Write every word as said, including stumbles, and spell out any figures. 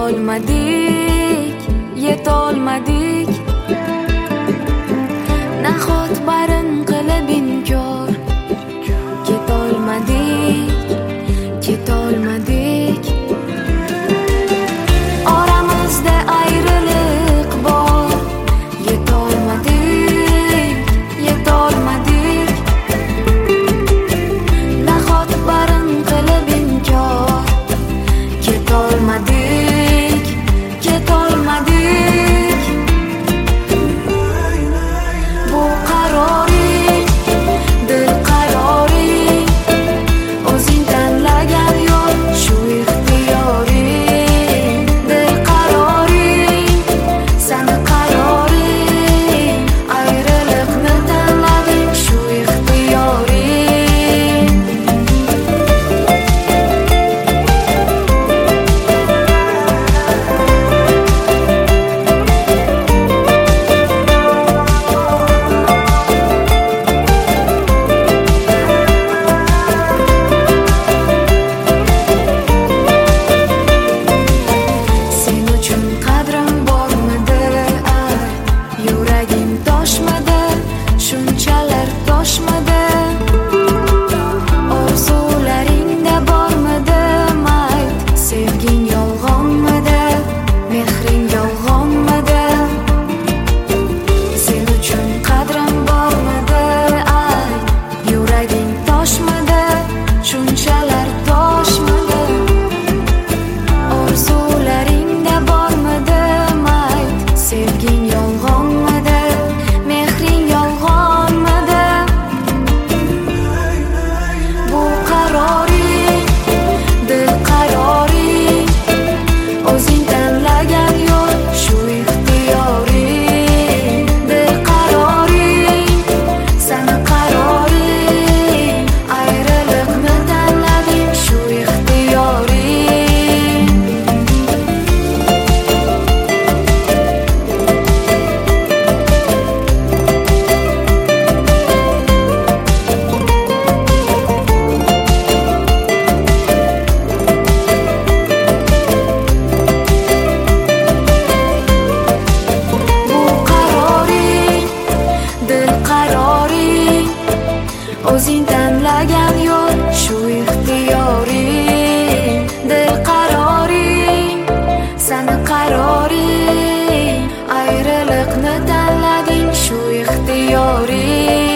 Yetolmadik, yetolmadik. Nahot barin qilib inkor. Ketolmadik, ketolmadik. Oramizda ayriliq bor. Yetolmadik, yetolmadik. Nahot barin qilib inkor. Ketolmadik, ketolmadik. Bu qaroring, dil qaroring. O'zing tanlagan yo'l shu ixtiyoring. Dil qaroring, sani qaroring. Ayriliqni tanlading shu ixtiyoring. Sen uchun qadrim bormidi, ay, yuragim toshmidi, shunchalar toshmidi. Orzularingda bormidi, mayt, sevging yolg'onmidi, mehring yolg'onmidi. Sen uchun qadrim bormidi, ay, yuraging toshmidi, shunchalar toshmidi. Orzularingda bormidi, mayt, sevging yolg'onmidi, mehring yolg'onmidi. Bu qaroring, dil qaroring. O'zing tanlagan yo'l shu ixtiyoring. Dil qaroring, sani qaroring. Ayriliqni tanlading shu ixtiyoring. Bu qaroring, dil qaroring. O'zing tanlagan yo'l shu ixtiyoring. Dil qaroring, sani qaroring. Ayriliqni tanlading shu ixtiyoring.